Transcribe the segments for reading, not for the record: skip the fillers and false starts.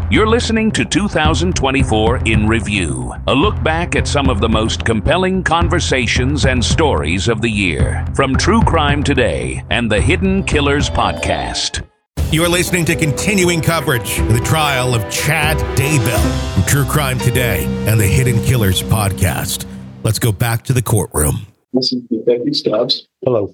You're listening to 2024 in Review, a look back at some of the most compelling conversations and stories of the year from True Crime Today and the Hidden Killers podcast. You are listening to continuing coverage of the trial of Chad Daybell from True Crime Today and the Hidden Killers podcast. Let's go back to the courtroom. Listen, Detective Stubbs. Hello.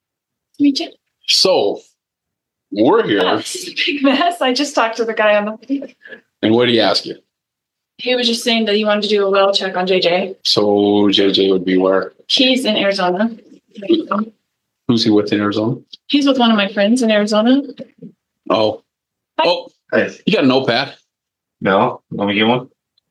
So, we're here. It's a big mess. I just talked to the guy on the... And what did he ask you? He was just saying that he wanted to do a well check on JJ. So, JJ would be where? He's in Arizona. Who's he with in Arizona? He's with one of my friends in Arizona. Oh. Hi. Oh, Hey. you got a notepad? No? Want me to get one?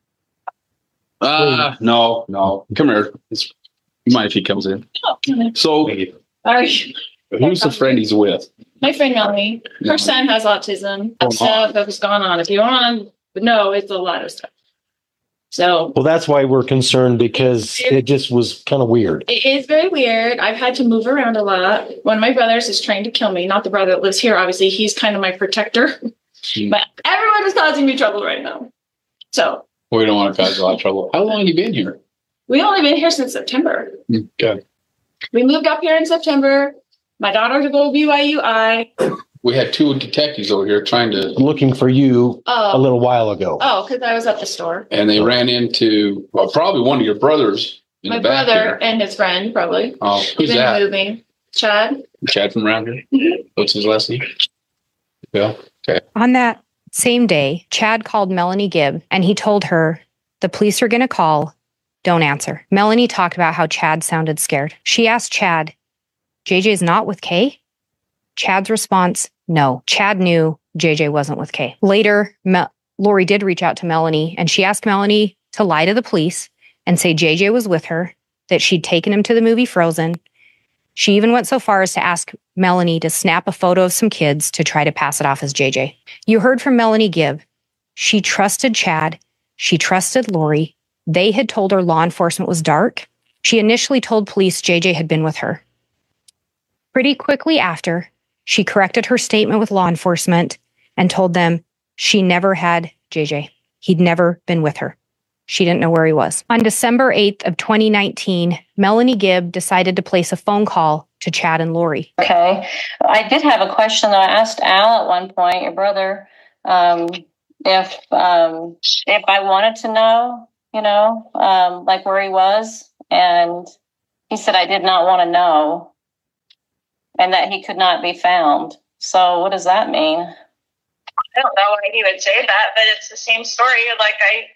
No. Come here. You mind if he comes in? Oh, come in. So, Thank you. All right. who's the friend he's with? My friend Melanie. Her son has autism. Oh, Stuff that was going on. If you want to know, it's a lot of stuff. So Well, that's why we're concerned, because it just was kind of weird. it is very weird. I've had to move around a lot. One of my brothers is trying to kill me. Not the brother that lives here, obviously. He's kind of my protector. But everyone is causing me trouble right now. So We don't want to cause a lot of trouble. How long have you been here? we only been here since September. Okay. We moved up here in September. My daughter to go to BYUI. We had two detectives over here trying to, Looking for you a Oh, little while ago. because I was at the store. and they ran into, well, probably one of your brothers in My the back brother here. and his friend, probably. Oh, who's Been that? moving. Chad. Chad from around here? Mhm. What's his last name? Yeah. On that same day, Chad called Melanie Gibb and he told her, the police are going to call. Don't answer. Melanie talked about how Chad sounded scared. She asked Chad, JJ's not with Kay? Chad's response, no. Chad knew JJ wasn't with Kay. Later, Lori did reach out to Melanie and she asked Melanie to lie to the police and say JJ was with her, that she'd taken him to the movie Frozen. She even went so far as to ask Melanie to snap a photo of some kids to try to pass it off as JJ. You heard from Melanie Gibb. She trusted Chad. She trusted Lori. They had told her law enforcement was dark. She initially told police JJ had been with her. Pretty quickly after, she corrected her statement with law enforcement and told them she never had JJ. He'd never been with her. She didn't know where he was. On December 8th of 2019, Melanie Gibb decided to place a phone call to Chad and Lori. Okay. I did have a question that I asked Al at one point, your brother, if I wanted to know, like where he was. And he said I did not want to know and that he could not be found. So what does that mean? I don't know why he would say that, but it's the same story. Like I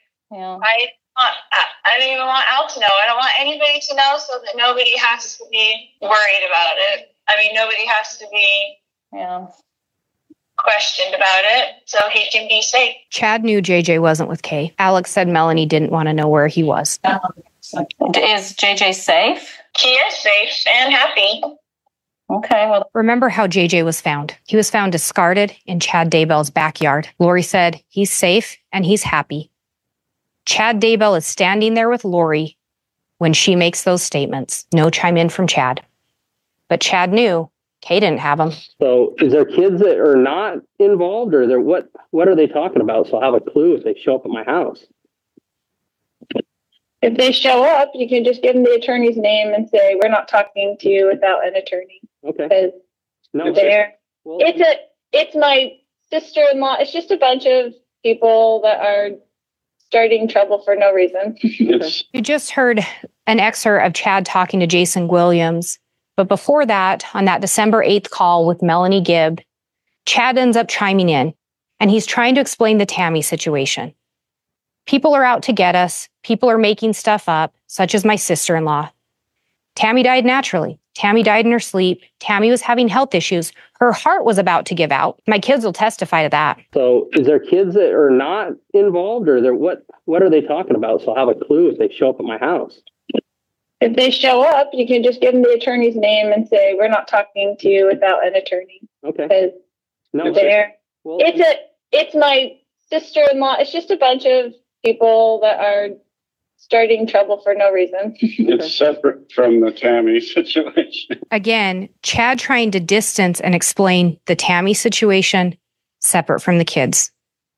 don't even want Al to know. I don't want anybody to know, so that nobody has to be worried about it. I mean, nobody has to be questioned about it, so he can be safe. Chad knew JJ wasn't with Kay. Alex said Melanie didn't want to know where he was. Is JJ safe? He is safe and happy. Okay, well, Remember how JJ was found? He was found discarded in Chad Daybell's backyard. Lori said he's safe and he's happy. Chad Daybell is standing there with Lori when she makes those statements. No chime in from Chad. But Chad knew Kay didn't have him. So is there kids that are not involved, or there what are they talking about? So I'll have a clue if they show up at my house. If they show up, you can just give them the attorney's name and say, we're not talking to you without an attorney. Okay. Because No. Well, it's my sister-in-law. It's just a bunch of people that are starting trouble for no reason. You just heard an excerpt of Chad talking to Jason Williams. But before that, on that December 8th call with Melanie Gibb, Chad ends up chiming in and he's trying to explain the Tammy situation. People are out to get us. People are making stuff up, such as my sister-in-law. Tammy died naturally. Tammy died in her sleep. Tammy was having health issues. Her heart was about to give out. My kids will testify to that. So is there kids that are not involved, or there what are they talking about? So I'll have a clue if they show up at my house. If they show up, you can just give them the attorney's name and say, we're not talking to you without an attorney. Okay. Because No. Well, it's my sister-in-law. It's just a bunch of people that are starting trouble for no reason. It's separate from the Tammy situation. Again, Chad trying to distance and explain the Tammy situation separate from the kids.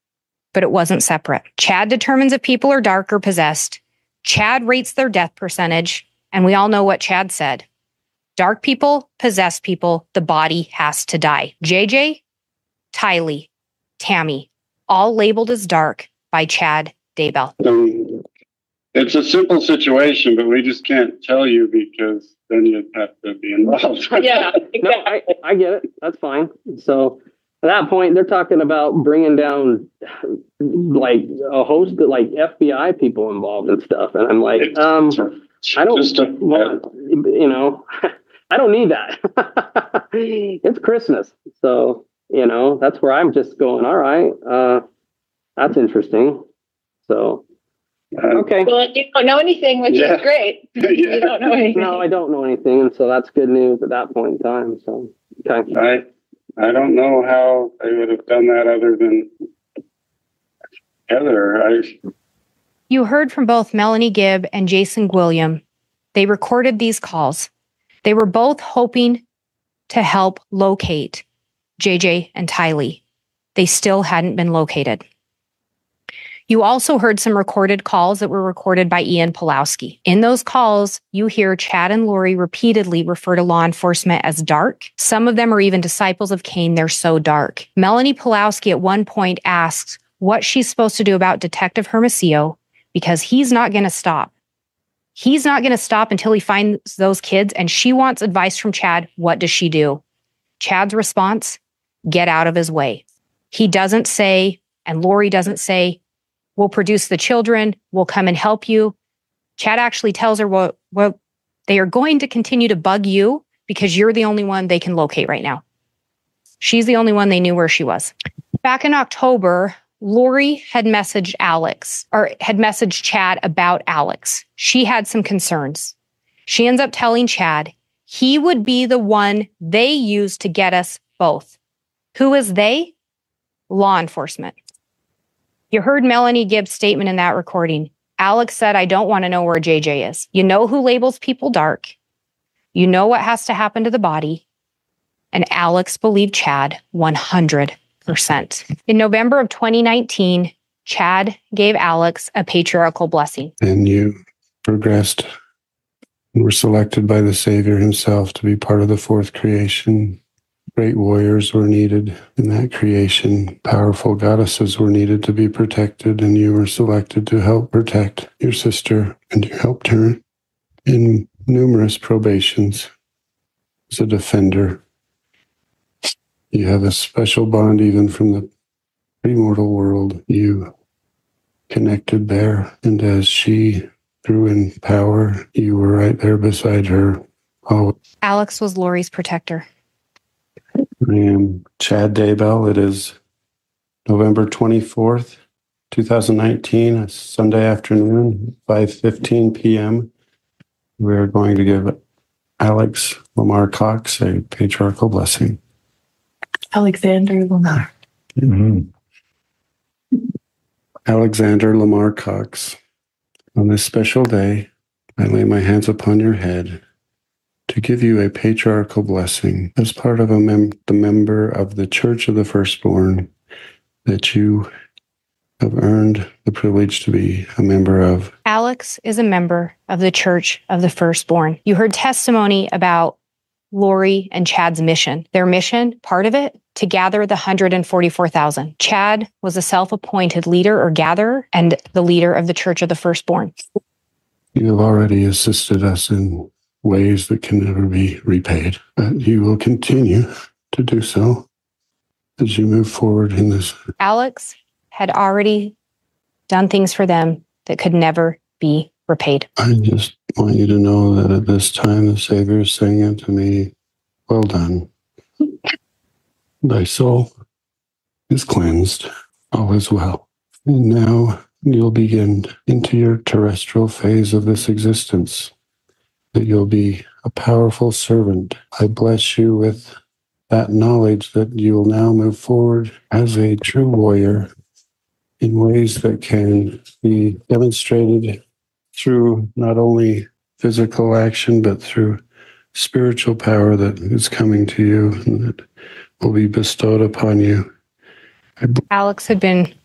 but it wasn't separate. Chad determines if people are dark or possessed. Chad rates their death percentage, and we all know what Chad said. Dark people, possessed people, the body has to die. JJ, Tylee, Tammy, all labeled as dark by Chad Daybell. It's a simple situation, but we just can't tell you because then you'd have to be involved. Yeah, exactly. No, I get it. That's fine. So at that point, they're talking about bringing down like a host of like FBI people involved and stuff. And I'm like, I don't want, you know, I don't need that. It's Christmas. So, you know, that's where I'm just going, all right, that's interesting. So, okay. Well, you don't know anything, which is great. You don't know anything. No, I don't know anything. And so that's good news at that point in time. So, okay. I don't know how they would have done that other than Heather. You heard from both Melanie Gibb and Jason Gwilliam. They recorded these calls. They were both hoping to help locate JJ and Tylee. They still hadn't been located. You also heard some recorded calls that were recorded by Ian Pulowski. In those calls, you hear Chad and Lori repeatedly refer to law enforcement as dark. Some of them are even disciples of Cain. They're so dark. Melanie Pulowski at one point asks what she's supposed to do about Detective Hermosillo because he's not going to stop. He's not going to stop until he finds those kids, and she wants advice from Chad. What does she do? Chad's response, get out of his way. He doesn't say, and Lori doesn't say, we'll produce the children, we'll come and help you. Chad actually tells her, well, they are going to continue to bug you because you're the only one they can locate right now. She's the only one they knew where she was. Back in October, Lori had messaged Chad about Alex. She had some concerns. She ends up telling Chad he would be the one they used to get us both. Who is they? Law enforcement. You heard Melanie Gibb's statement in that recording. Alex said, I don't want to know where JJ is. You know who labels people dark. You know what has to happen to the body. And Alex believed Chad 100%. In November of 2019, Chad gave Alex a patriarchal blessing. And you progressed and were selected by the Savior himself to be part of the fourth creation. Great warriors were needed in that creation. Powerful goddesses were needed to be protected, and you were selected to help protect your sister, and you helped her in numerous probations as a defender. You have a special bond even from the premortal world. You connected there, and as she grew in power, you were right there beside her. Always. Alex was Lori's protector. I am Chad Daybell. It is November 24th, 2019, a Sunday afternoon, 5:15 p.m. We are going to give Alex Lamar Cox a patriarchal blessing. Alexander Lamar. Mm-hmm. Alexander Lamar Cox, on this special day, I lay my hands upon your head to give you a patriarchal blessing as part of the member of the Church of the Firstborn that you have earned the privilege to be a member of. Alex is a member of the Church of the Firstborn. You heard testimony about Lori and Chad's mission. Their mission, part of it, to gather the 144,000. Chad was a self-appointed leader or gatherer and the leader of the Church of the Firstborn. You have already assisted us in ways that can never be repaid, but you will continue to do so as you move forward in this. Alex had already done things for them that could never be repaid. I just want you to know that at this time the Savior is saying unto me, well done. Thy soul is cleansed, all is well. And now you'll begin into your terrestrial phase of this existence, that you'll be a powerful servant. I bless you with that knowledge that you will now move forward as a true warrior in ways that can be demonstrated through not only physical action, but through spiritual power that is coming to you and that will be bestowed upon you. Alex had been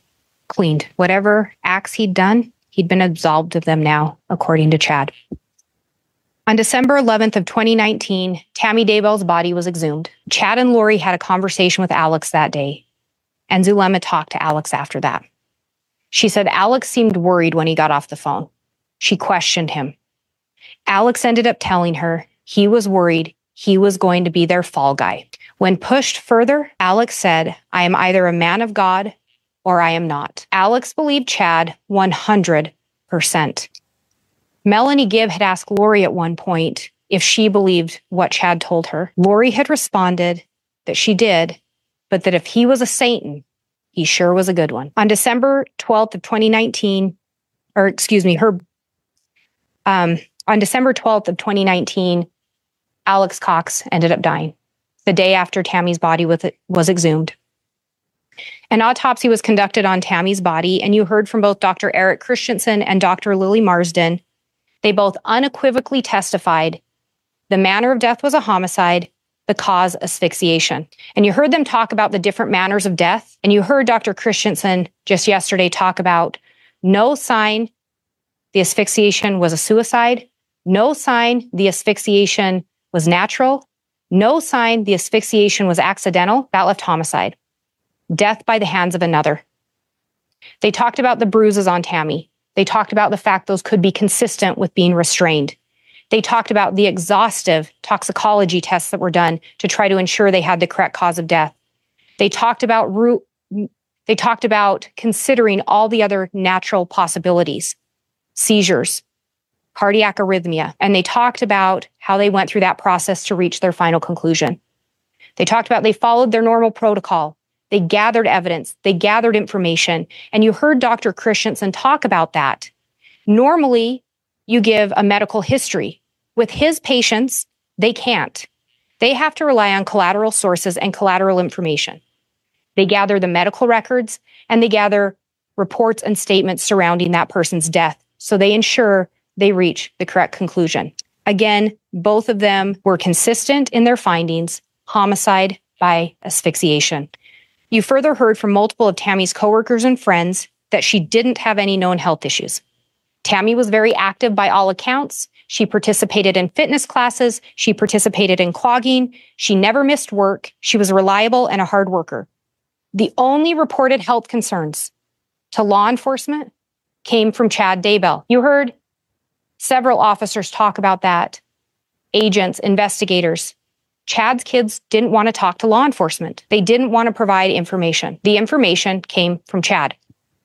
cleaned. Whatever acts he'd done, he'd been absolved of them now, according to Chad. On December 11th of 2019, Tammy Daybell's body was exhumed. Chad and Lori had a conversation with Alex that day, and Zulema talked to Alex after that. She said Alex seemed worried when he got off the phone. She questioned him. Alex ended up telling her he was worried he was going to be their fall guy. When pushed further, Alex said, "I am either a man of God or I am not." Alex believed Chad 100%. Melanie Gibb had asked Lori at one point if she believed what Chad told her. Lori had responded that she did, but that if he was a Satan, he sure was a good one. On December 12th of 2019, on December 12th of 2019, Alex Cox ended up dying the day after Tammy's body was exhumed. An autopsy was conducted on Tammy's body, and you heard from both Dr. Eric Christensen and Dr. Lily Marsden. They both unequivocally testified the manner of death was a homicide, the cause asphyxiation. And you heard them talk about the different manners of death. And you heard Dr. Christensen just yesterday talk about no sign the asphyxiation was a suicide, no sign the asphyxiation was natural, no sign the asphyxiation was accidental. That left homicide. Death by the hands of another. They talked about the bruises on Tammy. They talked about the fact those could be consistent with being restrained. They talked about the exhaustive toxicology tests that were done to try to ensure they had the correct cause of death. They talked about considering all the other natural possibilities, seizures, cardiac arrhythmia, and they talked about how they went through that process to reach their final conclusion. They talked about they followed their normal protocol. They gathered evidence, they gathered information, and you heard Dr. Christensen talk about that. Normally, you give a medical history. With his patients, they can't. They have to rely on collateral sources and collateral information. They gather the medical records, and they gather reports and statements surrounding that person's death, so they ensure they reach the correct conclusion. Again, both of them were consistent in their findings, homicide by asphyxiation. You further heard from multiple of Tammy's coworkers and friends that she didn't have any known health issues. Tammy was very active by all accounts. She participated in fitness classes. She participated in clogging. She never missed work. She was reliable and a hard worker. The only reported health concerns to law enforcement came from Chad Daybell. You heard several officers talk about that. Agents, investigators. Chad's kids didn't want to talk to law enforcement. They didn't want to provide information. The information came from Chad.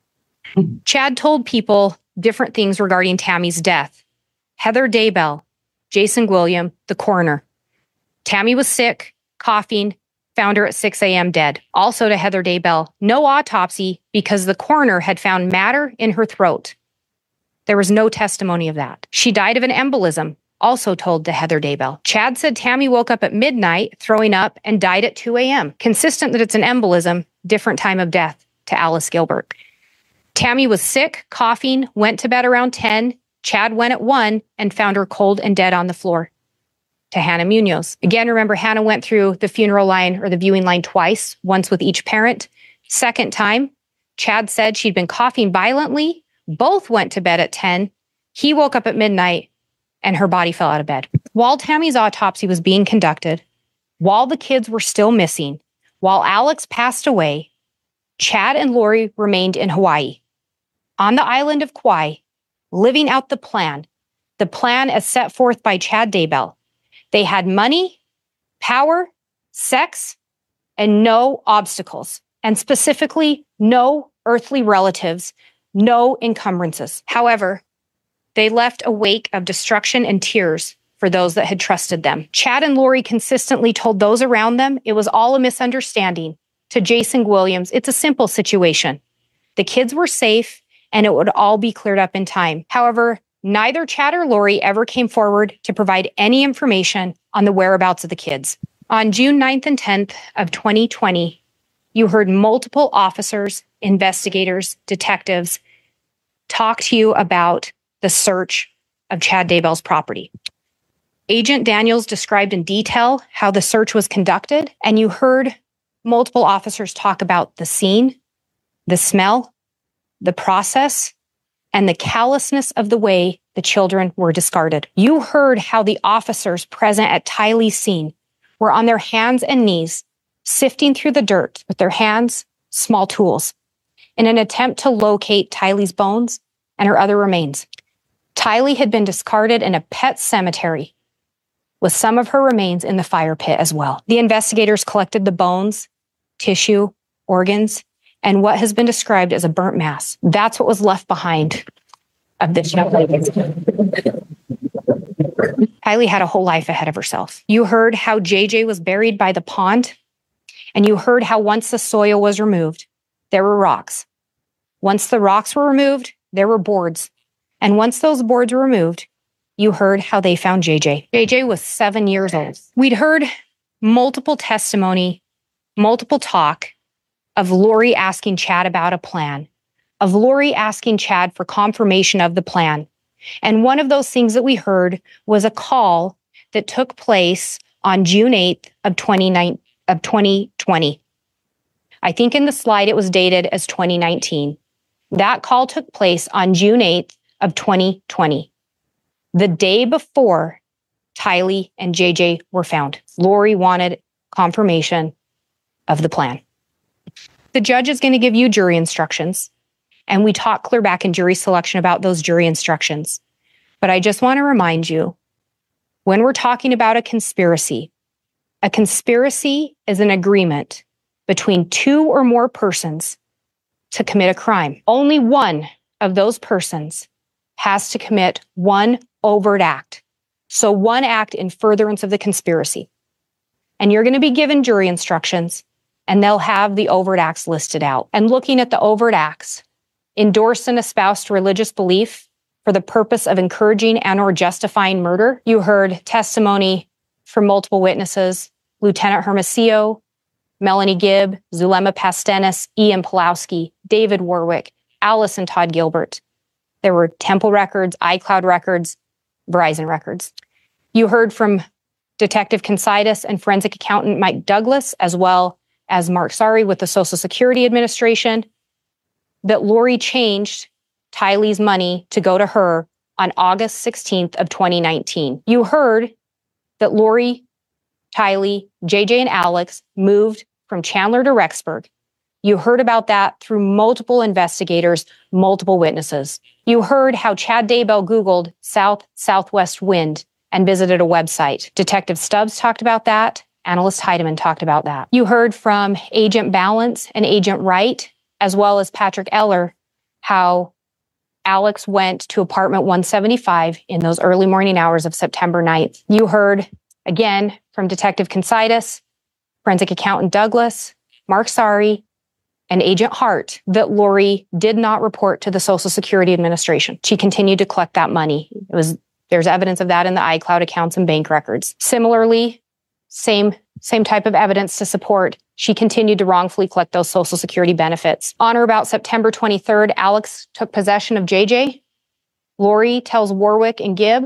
Chad told people different things regarding Tammy's death. Heather Daybell, Jason Gwilliam, the coroner. Tammy was sick, coughing, found her at 6 a.m. dead. Also to Heather Daybell, no autopsy because the coroner had found matter in her throat. There was no testimony of that. She died of an embolism, also told to Heather Daybell. Chad said Tammy woke up at midnight, throwing up, and died at 2 a.m. Consistent that it's an embolism, different time of death to Alice Gilbert. Tammy was sick, coughing, went to bed around 10. Chad went at 1 and found her cold and dead on the floor. To Hannah Munoz. Again, remember, Hannah went through the funeral line or the viewing line twice, once with each parent. Second time, Chad said she'd been coughing violently. Both went to bed at 10. He woke up at midnight and her body fell out of bed. While Tammy's autopsy was being conducted, while the kids were still missing, while Alex passed away, Chad and Lori remained in Hawaii, on the island of Kauai, living out the plan as set forth by Chad Daybell. They had money, power, sex, and no obstacles, and specifically no earthly relatives, no encumbrances. However, they left a wake of destruction and tears for those that had trusted them. Chad and Lori consistently told those around them it was all a misunderstanding. To Jason Williams, it's a simple situation. The kids were safe and it would all be cleared up in time. However, neither Chad or Lori ever came forward to provide any information on the whereabouts of the kids. On June 9th and 10th of 2020, you heard multiple officers, investigators, detectives talk to you about the search of Chad Daybell's property. Agent Daniels described in detail how the search was conducted, and you heard multiple officers talk about the scene, the smell, the process and the callousness of the way the children were discarded. You heard how the officers present at Tylee's scene were on their hands and knees, sifting through the dirt with their hands, small tools, in an attempt to locate Tylee's bones and her other remains. Tylee had been discarded in a pet cemetery with some of her remains in the fire pit as well. The investigators collected the bones, tissue, organs, and what has been described as a burnt mass. That's what was left behind of the child. Tylee had a whole life ahead of herself. You heard how JJ was buried by the pond, and you heard how once the soil was removed, there were rocks. Once the rocks were removed, there were boards. And once those boards were removed, you heard how they found JJ. JJ was 7 years old. We'd heard multiple testimony, multiple talk of Lori asking Chad about a plan, of Lori asking Chad for confirmation of the plan. And one of those things that we heard was a call that took place on June 8th of 2020. I think in the slide it was dated as 2019. That call took place on June 8th of 2020, the day before Tylee and JJ were found. Lori wanted confirmation of the plan. The judge is going to give you jury instructions, and we talked clear back in jury selection about those jury instructions. But I just want to remind you, when we're talking about a conspiracy is an agreement between two or more persons to commit a crime. Only one of those persons has to commit one overt act. So one act in furtherance of the conspiracy. And you're going to be given jury instructions, and they'll have the overt acts listed out. And looking at the overt acts, endorse and espouse religious belief for the purpose of encouraging and or justifying murder. You heard testimony from multiple witnesses, Lieutenant Hermosillo, Melanie Gibb, Zulema Pastenis, Ian Pulowski, David Warwick, Alice and Todd Gilbert. There were Temple records, iCloud records, Verizon records. You heard from Detective Considus and forensic accountant Mike Douglas, as well as Mark Sari with the Social Security Administration, that Lori changed Tylee's money to go to her on August 16th of 2019. You heard that Lori, Tylee, JJ, and Alex moved from Chandler to Rexburg. You heard about that through multiple investigators, multiple witnesses. You heard how Chad Daybell Googled south-southwest wind and visited a website. Detective Stubbs talked about that. Analyst Heidemann talked about that. You heard from Agent Balance and Agent Wright, as well as Patrick Eller, how Alex went to apartment 175 in those early morning hours of September 9th. You heard, again, from Detective Considus, forensic accountant Douglas, Mark Sari, and Agent Hart that Lori did not report to the Social Security Administration. She continued to collect that money. There's evidence of that in the iCloud accounts and bank records. Similarly, same type of evidence to support she continued to wrongfully collect those Social Security benefits. On or about September 23rd, Alex took possession of JJ. Lori tells Warwick and Gibb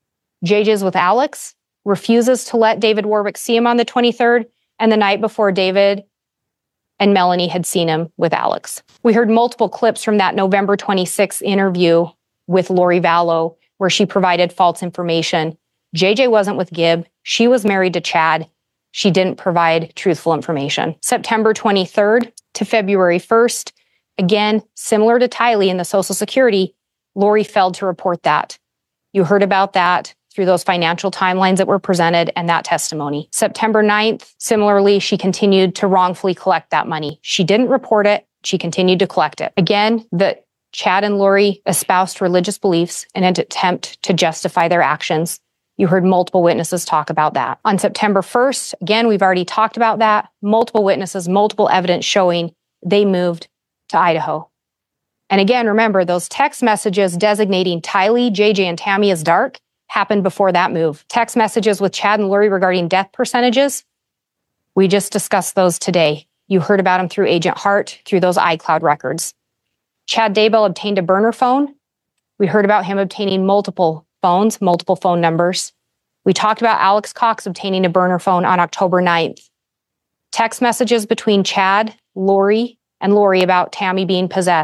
JJ's with Alex, refuses to let David Warwick see him on the 23rd, and the night before, David and Melanie had seen him with Alex. We heard multiple clips from that November 26th interview with Lori Vallow, where she provided false information. JJ wasn't with Gibb. She was married to Chad. She didn't provide truthful information. September 23rd to February 1st, again, similar to Tylee in the Social Security, Lori failed to report that. You heard about that through those financial timelines that were presented and that testimony. September 9th, similarly, she continued to wrongfully collect that money. She didn't report it. She continued to collect it. Again, that Chad and Lori espoused religious beliefs in an attempt to justify their actions. You heard multiple witnesses talk about that. On September 1st, again, we've already talked about that. Multiple witnesses, multiple evidence showing they moved to Idaho. And again, remember, those text messages designating Tylee, JJ, and Tammy as dark happened before that move. Text messages with Chad and Lori regarding death percentages, we just discussed those today. You heard about them through Agent Hart, through those iCloud records. Chad Daybell obtained a burner phone. We heard about him obtaining multiple phones, multiple phone numbers. We talked about Alex Cox obtaining a burner phone on October 9th. Text messages between Chad, Lori, and Lori about Tammy being possessed.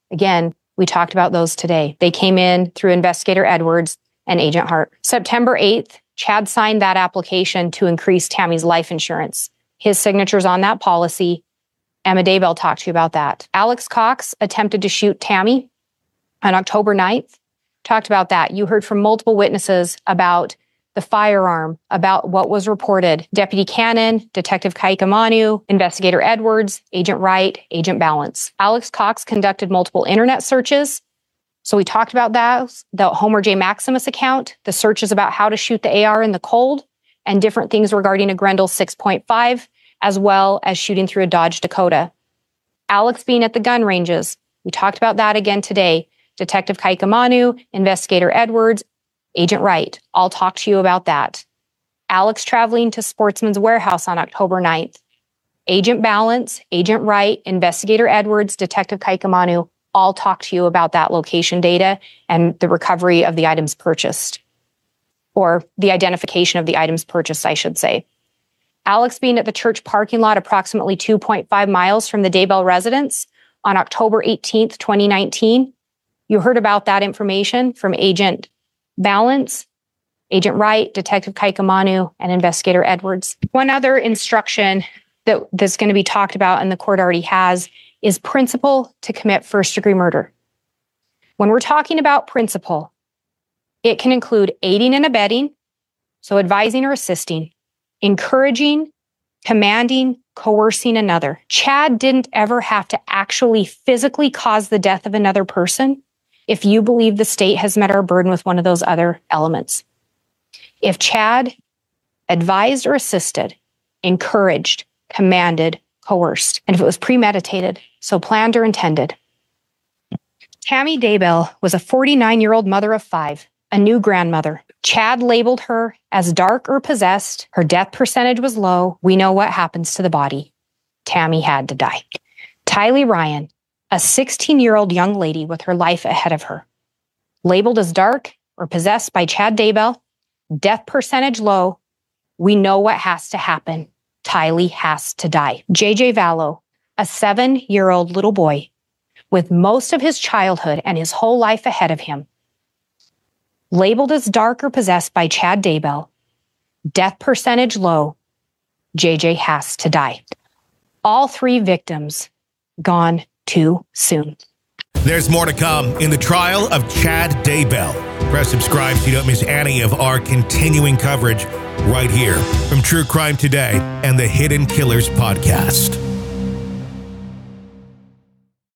Again, we talked about those today. They came in through Investigator Edwards and Agent Hart. September 8th, Chad signed that application to increase Tammy's life insurance. His signature's on that policy. Emma Daybell talked to you about that. Alex Cox attempted to shoot Tammy on October 9th. Talked about that. You heard from multiple witnesses about the firearm, about what was reported. Deputy Cannon, Detective Kaikamanu, Investigator Edwards, Agent Wright, Agent Balance. Alex Cox conducted multiple internet searches. So we talked about that, the Homer J. Maximus account, the searches about how to shoot the AR in the cold, and different things regarding a Grendel 6.5, as well as shooting through a Dodge Dakota. Alex being at the gun ranges. We talked about that again today. Detective Kaikamanu, Investigator Edwards, Agent Wright, all talked to you about that. Alex traveling to Sportsman's Warehouse on October 9th. Agent Balance, Agent Wright, Investigator Edwards, Detective Kaikamanu, all talked to you about that location data and the recovery of the items purchased. Or the identification of the items purchased, I should say. Alex being at the church parking lot approximately 2.5 miles from the Daybell residence on October 18th, 2019. You heard about that information from Agent Balance, Agent Wright, Detective Kaikamanu, and Investigator Edwards. One other instruction that's going to be talked about and the court already has is principle to commit first-degree murder. When we're talking about principle, it can include aiding and abetting, so advising or assisting, encouraging, commanding, coercing another. Chad didn't ever have to actually physically cause the death of another person if you believe the state has met our burden with one of those other elements. If Chad advised or assisted, encouraged, commanded, coerced, and if it was premeditated, so planned or intended. Tammy Daybell was a 49-year-old mother of 5, a new grandmother. Chad labeled her as dark or possessed. Her death percentage was low. We know what happens to the body. Tammy had to die. Tylee Ryan, a 16-year-old young lady with her life ahead of her. Labeled as dark or possessed by Chad Daybell. Death percentage low. We know what has to happen. Tylee has to die. JJ Vallow, a 7-year-old little boy with most of his childhood and his whole life ahead of him. Labeled as dark or possessed by Chad Daybell. Death percentage low. JJ has to die. All 3 victims gone too soon. There's more to come in the trial of Chad Daybell. Press subscribe so you don't miss any of our continuing coverage right here from True Crime Today and the Hidden Killers podcast.